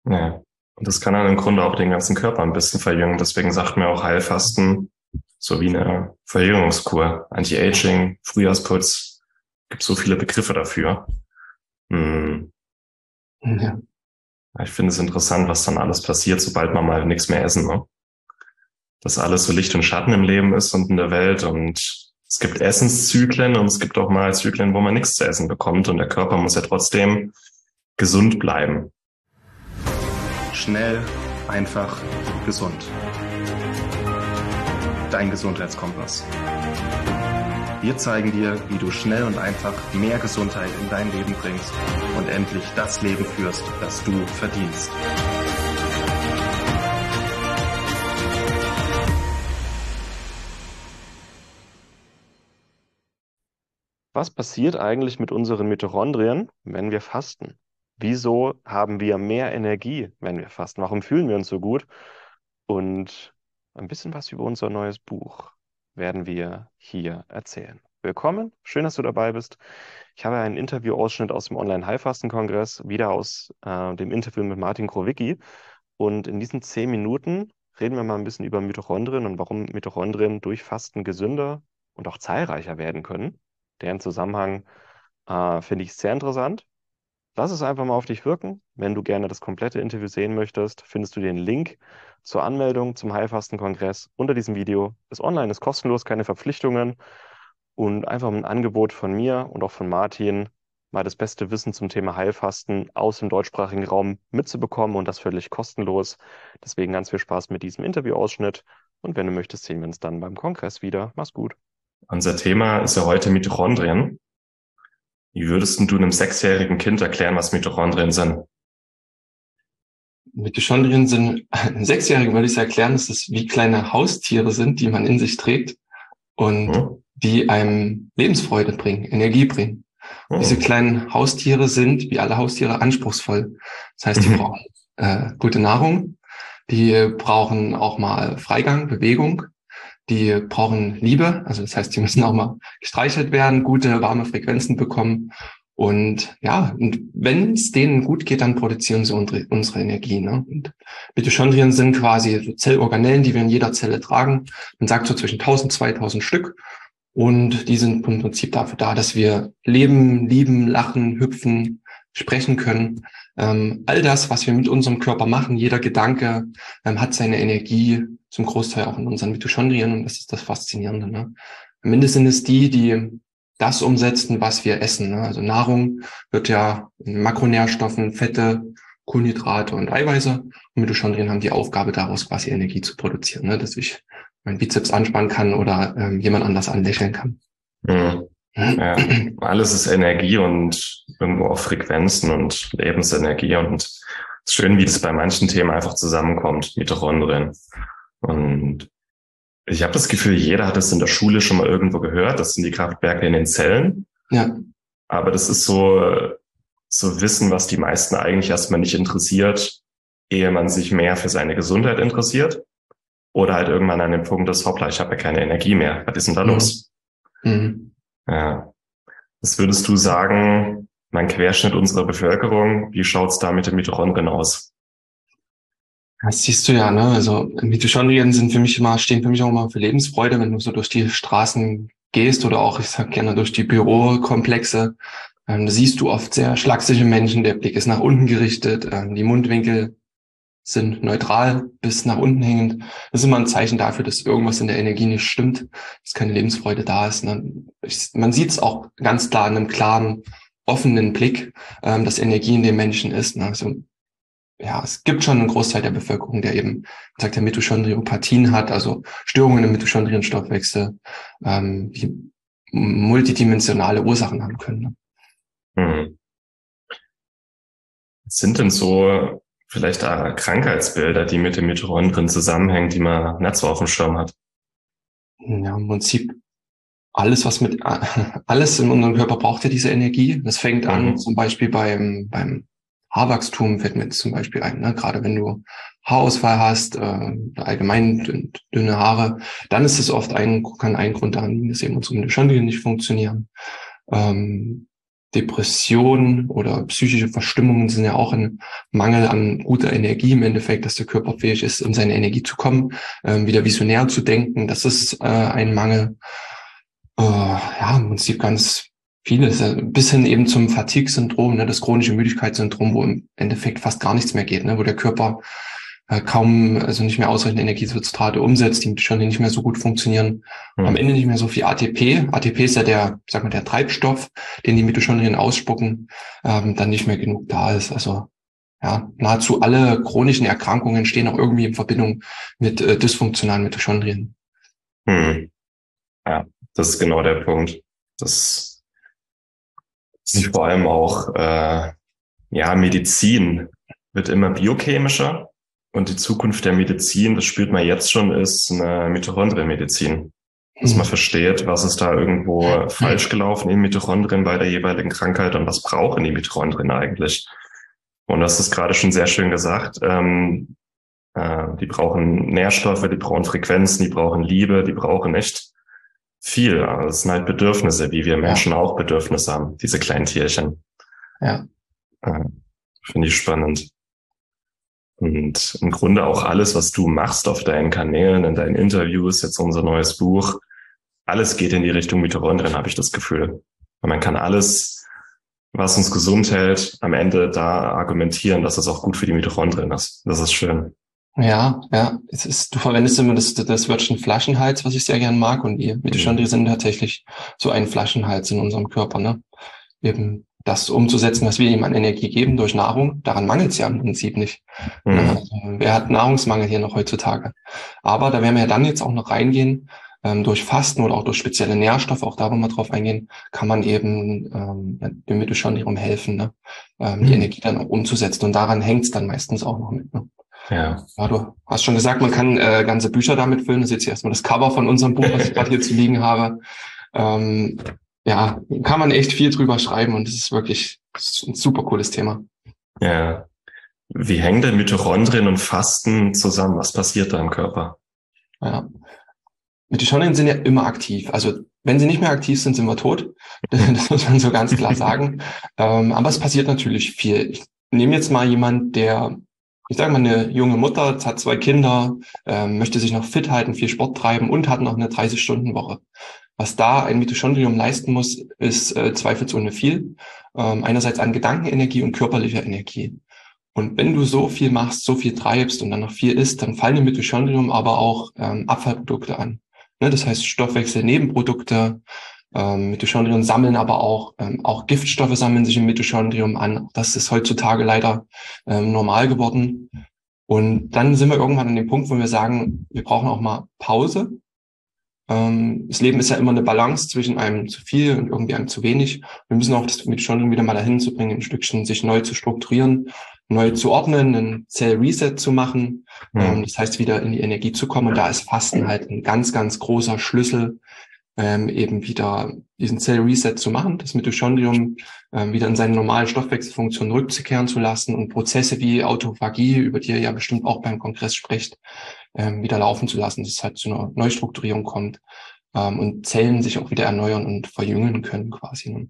Ja. Und das kann dann im Grunde auch den ganzen Körper ein bisschen verjüngen. Deswegen sagt mir auch Heilfasten so wie eine Verjüngungskur, Anti-Aging, Frühjahrsputz. Gibt so viele Begriffe dafür. Hm. Ja. Ich finde es interessant, was dann alles passiert, sobald man mal nichts mehr essen, ne? Dass alles so Licht und Schatten im Leben ist und in der Welt, und es gibt Essenszyklen und es gibt auch mal Zyklen, wo man nichts zu essen bekommt, und der Körper muss ja trotzdem gesund bleiben. Schnell, einfach, gesund. Dein Gesundheitskompass. Wir zeigen dir, wie du schnell und einfach mehr Gesundheit in dein Leben bringst und endlich das Leben führst, das du verdienst. Was passiert eigentlich mit unseren Mitochondrien, wenn wir fasten? Wieso haben wir mehr Energie, wenn wir fasten? Warum fühlen wir uns so gut? Und ein bisschen was über unser neues Buch werden wir hier erzählen. Willkommen, schön, dass du dabei bist. Ich habe einen Interviewausschnitt aus dem Online-Heilfasten-Kongress, wieder aus dem Interview mit Martin Krowicki. Und in diesen 10 Minuten reden wir mal ein bisschen über Mitochondrien und warum Mitochondrien durch Fasten gesünder und auch zahlreicher werden können. Deren Zusammenhang finde ich sehr interessant. Lass es einfach mal auf dich wirken. Wenn du gerne das komplette Interview sehen möchtest, findest du den Link zur Anmeldung zum Heilfasten-Kongress unter diesem Video. Ist online, ist kostenlos, keine Verpflichtungen und einfach ein Angebot von mir und auch von Martin, mal das beste Wissen zum Thema Heilfasten aus dem deutschsprachigen Raum mitzubekommen und das völlig kostenlos. Deswegen ganz viel Spaß mit diesem Interviewausschnitt und wenn du möchtest, sehen wir uns dann beim Kongress wieder. Mach's gut. Unser Thema ist ja heute Mitochondrien. Wie würdest du einem 6-jährigen Kind erklären, was Mitochondrien sind? Mitochondrien sind, einem Sechsjährigen würde ich erklären, dass es wie kleine Haustiere sind, die man in sich trägt und Hm? die einem Lebensfreude bringen, Energie bringen. Diese Hm. kleinen Haustiere sind, wie alle Haustiere, anspruchsvoll. Das heißt, die brauchen gute Nahrung, die brauchen auch mal Freigang, Bewegung, die brauchen Liebe, also das heißt, die müssen auch mal gestreichelt werden, gute, warme Frequenzen bekommen. Und ja, und wenn es denen gut geht, dann produzieren sie unsere Energie. Ne? Und Mitochondrien sind quasi so Zellorganellen, die wir in jeder Zelle tragen. Man sagt so zwischen 1000, 2000 Stück. Und die sind im Prinzip dafür da, dass wir leben, lieben, lachen, hüpfen, sprechen können. All das, was wir mit unserem Körper machen, jeder Gedanke hat seine Energie zum Großteil auch in unseren Mitochondrien. Und das ist das Faszinierende. Ne? Am Ende sind es die das umsetzen, was wir essen. Ne? Also Nahrung wird ja in Makronährstoffen, Fette, Kohlenhydrate und Eiweiße. Und Mitochondrien haben die Aufgabe, daraus quasi Energie zu produzieren, ne? Dass ich meinen Bizeps anspannen kann oder jemand anders anlächeln kann. Hm. Ja, alles ist Energie und irgendwo auch Frequenzen und Lebensenergie, und es ist schön, wie das bei manchen Themen einfach zusammenkommt, Mitochondrien. Und ich habe das Gefühl, jeder hat es in der Schule schon mal irgendwo gehört. Das sind die Kraftwerke in den Zellen. Ja, Aber das ist so Wissen, was die meisten eigentlich erstmal nicht interessiert, ehe man sich mehr für seine Gesundheit interessiert. Oder halt irgendwann an dem Punkt ist, hoppla, ich habe ja keine Energie mehr. Was ist denn da mhm. los? Mhm. Ja. Was würdest du sagen, mein Querschnitt unserer Bevölkerung, wie schaut's da mit den Mitochondrien aus? Das siehst du ja, ne? Also Mitochondrien stehen für mich auch immer für Lebensfreude, wenn du so durch die Straßen gehst oder auch, ich sag gerne, durch die Bürokomplexe. Da siehst du oft sehr schlaksige Menschen, der Blick ist nach unten gerichtet, die Mundwinkel sind neutral bis nach unten hängend. Das ist immer ein Zeichen dafür, dass irgendwas in der Energie nicht stimmt, dass keine Lebensfreude da ist. Ne? Man sieht es auch ganz klar in einem klaren, offenen Blick, dass Energie in den Menschen ist. Ne? Also, ja, es gibt schon einen Großteil der Bevölkerung, der eben, sagt der Mitochondriopathien hat, also Störungen im Mitochondrienstoffwechsel, die multidimensionale Ursachen haben können. Ne? Hm. Was sind denn so vielleicht Krankheitsbilder, die mit den Mitochondrien zusammenhängen, die man nicht so auf dem Schirm hat? Ja, im Prinzip alles in unserem Körper braucht ja diese Energie. Das fängt an, Mhm. zum Beispiel beim Haarwachstum fällt mir jetzt zum Beispiel ein, ne? Gerade wenn du Haarausfall hast, allgemein dünne Haare, dann ist es oft kann ein Grund daran liegen, dass eben unsere Mitochondrien nicht funktionieren. Ähm, Depressionen oder psychische Verstimmungen sind ja auch ein Mangel an guter Energie im Endeffekt, dass der Körper fähig ist, in seine Energie zu kommen, wieder visionär zu denken. Das ist ein Mangel. Ja, im Prinzip ganz vieles, bis hin eben zum Fatigue-Syndrom, ne, das chronische Müdigkeitssyndrom, wo im Endeffekt fast gar nichts mehr geht, ne, wo der Körper kaum, also nicht mehr ausreichend Energiesubstrate umsetzt, die schon nicht mehr so gut funktionieren. Am Ende nicht mehr so viel ATP. ATP ist ja der, sag mal, der Treibstoff, den die Mitochondrien ausspucken, dann nicht mehr genug da ist. Also ja, nahezu alle chronischen Erkrankungen stehen auch irgendwie in Verbindung mit dysfunktionalen Mitochondrien. Ja, das ist genau der Punkt. Das sieht vor allem auch, Medizin wird immer biochemischer. Und die Zukunft der Medizin, das spürt man jetzt schon, ist eine Mitochondrienmedizin. Dass man versteht, was ist da irgendwo falsch gelaufen in Mitochondrien bei der jeweiligen Krankheit und was brauchen die Mitochondrien eigentlich. Und das ist gerade schon sehr schön gesagt. Die brauchen Nährstoffe, die brauchen Frequenzen, die brauchen Liebe, die brauchen echt viel. Also es sind halt Bedürfnisse, wie wir Menschen auch Bedürfnisse haben, diese kleinen Tierchen. Ja. Finde ich spannend. Und im Grunde auch alles, was du machst auf deinen Kanälen, in deinen Interviews, jetzt unser neues Buch, alles geht in die Richtung Mitochondrien, habe ich das Gefühl. Und man kann alles, was uns gesund hält, am Ende da argumentieren, dass es auch gut für die Mitochondrien ist. Das ist schön. Ja, du verwendest immer das Wörtchen Flaschenhals, was ich sehr gern mag. Und die Mitochondrien sind tatsächlich so ein Flaschenhals in unserem Körper, ne? Eben das umzusetzen, was wir ihm an Energie geben durch Nahrung, daran mangelt es ja im Prinzip nicht. Also, wer hat Nahrungsmangel hier noch heutzutage? Aber da werden wir ja dann jetzt auch noch reingehen, durch Fasten oder auch durch spezielle Nährstoffe, auch da wollen wir drauf eingehen, kann man eben dem Mitochondrium helfen, ne? Die Energie dann auch umzusetzen. Und daran hängt es dann meistens auch noch mit. Ne? Ja, du hast schon gesagt, man kann ganze Bücher damit füllen. Das ist jetzt erstmal das Cover von unserem Buch, was ich gerade hier zu liegen habe. Ja, kann man echt viel drüber schreiben und es ist wirklich ein super cooles Thema. Ja. Wie hängen denn Mitochondrien und Fasten zusammen? Was passiert da im Körper? Ja. Mitochondrien sind ja immer aktiv. Also wenn sie nicht mehr aktiv sind, sind wir tot. Das muss man so ganz klar sagen. Aber es passiert natürlich viel. Ich nehme jetzt mal jemand, ich sage mal, eine junge Mutter, hat 2 Kinder, möchte sich noch fit halten, viel Sport treiben und hat noch eine 30-Stunden-Woche. Was da ein Mitochondrium leisten muss, ist zweifelsohne viel. Einerseits an Gedankenenergie und körperlicher Energie. Und wenn du so viel machst, so viel treibst und dann noch viel isst, dann fallen im Mitochondrium aber auch Abfallprodukte an. Ne? Das heißt Stoffwechselnebenprodukte. Mitochondrien sammeln aber auch Giftstoffe sammeln sich im Mitochondrium an. Das ist heutzutage leider normal geworden. Und dann sind wir irgendwann an dem Punkt, wo wir sagen, wir brauchen auch mal Pause. Das Leben ist ja immer eine Balance zwischen einem zu viel und irgendwie einem zu wenig. Wir müssen auch das Mitochondrium wieder mal dahin zu bringen, ein Stückchen sich neu zu strukturieren, neu zu ordnen, einen Zell-Reset zu machen. Das heißt, wieder in die Energie zu kommen. Und da ist Fasten halt ein ganz, ganz großer Schlüssel, eben wieder diesen Zell-Reset zu machen, das Mitochondrium wieder in seine normale Stoffwechselfunktion rückzukehren zu lassen und Prozesse wie Autophagie, über die ihr ja bestimmt auch beim Kongress sprecht, wieder laufen zu lassen, dass es halt zu einer Neustrukturierung kommt und Zellen sich auch wieder erneuern und verjüngen können quasi.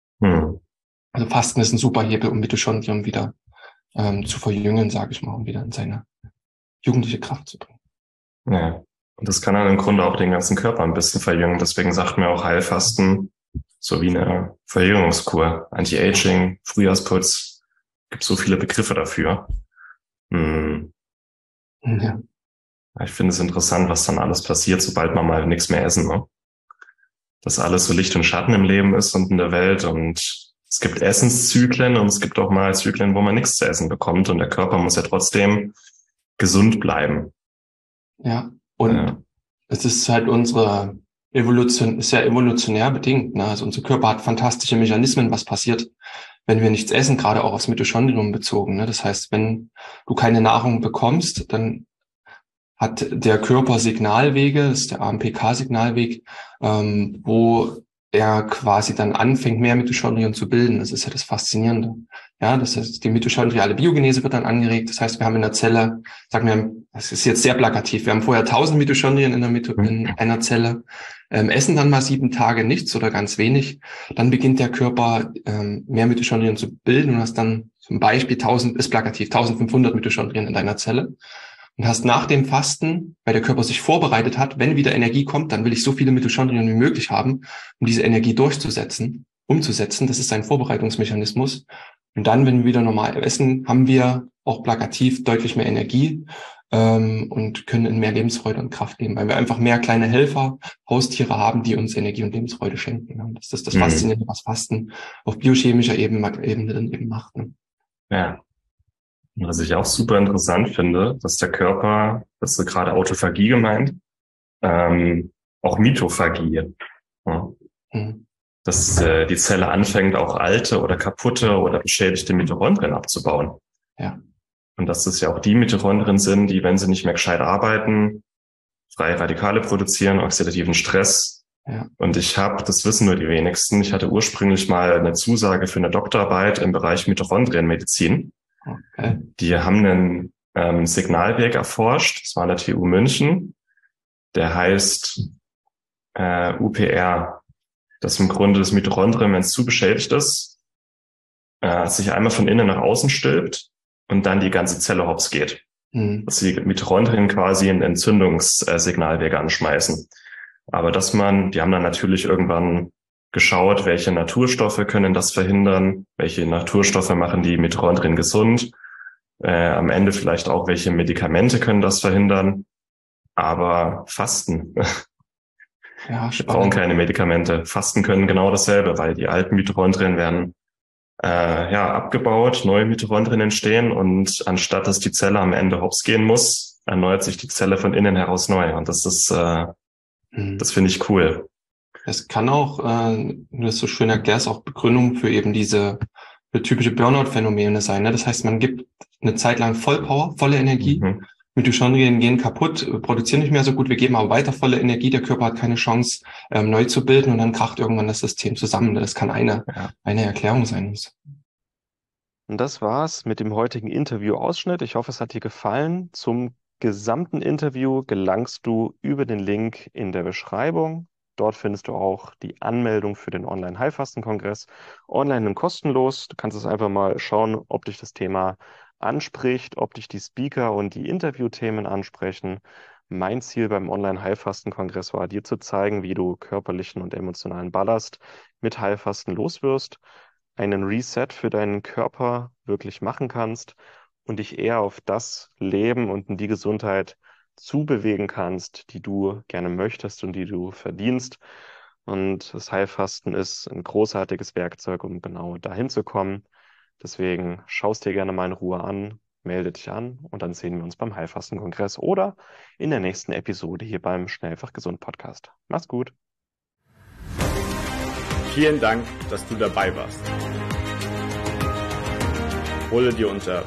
Also Fasten ist ein super Hebel, um Mitochondrium wieder zu verjüngen, sage ich mal, um wieder in seine jugendliche Kraft zu bringen. Ja. Und das kann dann im Grunde auch den ganzen Körper ein bisschen verjüngen. Deswegen sagt man auch Heilfasten so wie eine Verjüngungskur. Anti-Aging, Frühjahrsputz. Gibt so viele Begriffe dafür. Ja. Ich finde es interessant, was dann alles passiert, sobald man mal nichts mehr essen, ne? Dass alles so Licht und Schatten im Leben ist und in der Welt. Und es gibt Essenszyklen und es gibt auch mal Zyklen, wo man nichts zu essen bekommt. Und der Körper muss ja trotzdem gesund bleiben. Ja. Und es ist halt unsere Evolution, ist ja evolutionär bedingt, ne? Also unser Körper hat fantastische Mechanismen, was passiert, wenn wir nichts essen, gerade auch aufs Mitochondrium bezogen, ne? Das heißt, wenn du keine Nahrung bekommst, dann hat der Körper Signalwege, das ist der AMPK-Signalweg, wo er quasi dann anfängt, mehr Mitochondrien zu bilden. Das ist ja das Faszinierende. Ja, das heißt, die mitochondriale Biogenese wird dann angeregt. Das heißt, wir haben in der Zelle, sagen wir, das ist jetzt sehr plakativ, wir haben vorher 1000 Mitochondrien in einer Zelle, essen dann mal 7 Tage nichts oder ganz wenig. Dann beginnt der Körper, mehr Mitochondrien zu bilden und hast dann zum Beispiel 1500 Mitochondrien in deiner Zelle. Und hast nach dem Fasten, weil der Körper sich vorbereitet hat, wenn wieder Energie kommt, dann will ich so viele Mitochondrien wie möglich haben, um diese Energie umzusetzen. Das ist ein Vorbereitungsmechanismus. Und dann, wenn wir wieder normal essen, haben wir auch plakativ deutlich mehr Energie und können in mehr Lebensfreude und Kraft leben, weil wir einfach mehr kleine Helfer, Haustiere haben, die uns Energie und Lebensfreude schenken. Das ist das Faszinierende, was Fasten auf biochemischer Ebene dann eben macht. Ja. Was ich auch super interessant finde, dass der Körper, das ist gerade Autophagie gemeint, auch Mitophagie. Ja. Dass die Zelle anfängt, auch alte oder kaputte oder beschädigte Mitochondrien abzubauen. Ja. Und dass das ja auch die Mitochondrien sind, die, wenn sie nicht mehr gescheit arbeiten, freie Radikale produzieren, oxidativen Stress. Ja. Und das wissen nur die wenigsten, ich hatte ursprünglich mal eine Zusage für eine Doktorarbeit im Bereich Mitochondrienmedizin. Okay. Die haben einen Signalweg erforscht, das war an der TU München, der heißt UPR. Das im Grunde das Mitochondrium, wenn es zu beschädigt ist, sich einmal von innen nach außen stülpt und dann die ganze Zelle hops geht. Dass die Mitochondrien quasi einen Entzündungssignalweg anschmeißen. Aber die haben dann natürlich irgendwann geschaut, welche Naturstoffe können das verhindern, welche Naturstoffe machen die Mitochondrien gesund, am Ende vielleicht auch, welche Medikamente können das verhindern, aber Fasten. Ja, Wir brauchen keine Medikamente. Fasten können genau dasselbe, weil die alten Mitochondrien werden abgebaut, neue Mitochondrien entstehen und anstatt dass die Zelle am Ende hops gehen muss, erneuert sich die Zelle von innen heraus neu. Und das finde ich cool. Es kann auch, du das so schön erklärst, auch Begründung für eben diese typische Burnout-Phänomene sein. Ne? Das heißt, man gibt eine Zeit lang Vollpower, volle Energie. Mitochondrien gehen kaputt, produzieren nicht mehr so gut, wir geben aber weiter volle Energie, der Körper hat keine Chance, neu zu bilden und dann kracht irgendwann das System zusammen. Das kann eine Erklärung sein. Und das war's mit dem heutigen Interview-Ausschnitt. Ich hoffe, es hat dir gefallen. Zum gesamten Interview gelangst du über den Link in der Beschreibung. Dort findest du auch die Anmeldung für den Online-Heilfasten-Kongress. Online und kostenlos. Du kannst es einfach mal schauen, ob dich das Thema anspricht, ob dich die Speaker und die Interviewthemen ansprechen. Mein Ziel beim Online-Heilfasten-Kongress war, dir zu zeigen, wie du körperlichen und emotionalen Ballast mit Heilfasten loswirst, einen Reset für deinen Körper wirklich machen kannst und dich eher auf das Leben und in die Gesundheit zubewegen kannst, die du gerne möchtest und die du verdienst. Und das Heilfasten ist ein großartiges Werkzeug, um genau dahin zu kommen. Deswegen schau es dir gerne mal in Ruhe an, melde dich an und dann sehen wir uns beim Heilfasten-Kongress oder in der nächsten Episode hier beim Schnellfach Gesund Podcast. Mach's gut. Vielen Dank, dass du dabei warst. Hole dir unter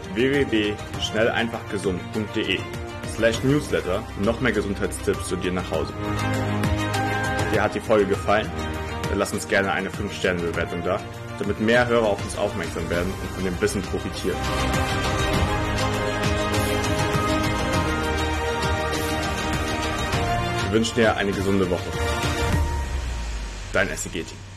www.schnelleinfachgesund.de/Newsletter noch mehr Gesundheitstipps zu dir nach Hause. Dir hat die Folge gefallen? Dann lass uns gerne eine 5-Sterne-Bewertung da, damit mehr Hörer auf uns aufmerksam werden und von dem Wissen profitieren. Wir wünschen dir eine gesunde Woche. Dein SEG-Team.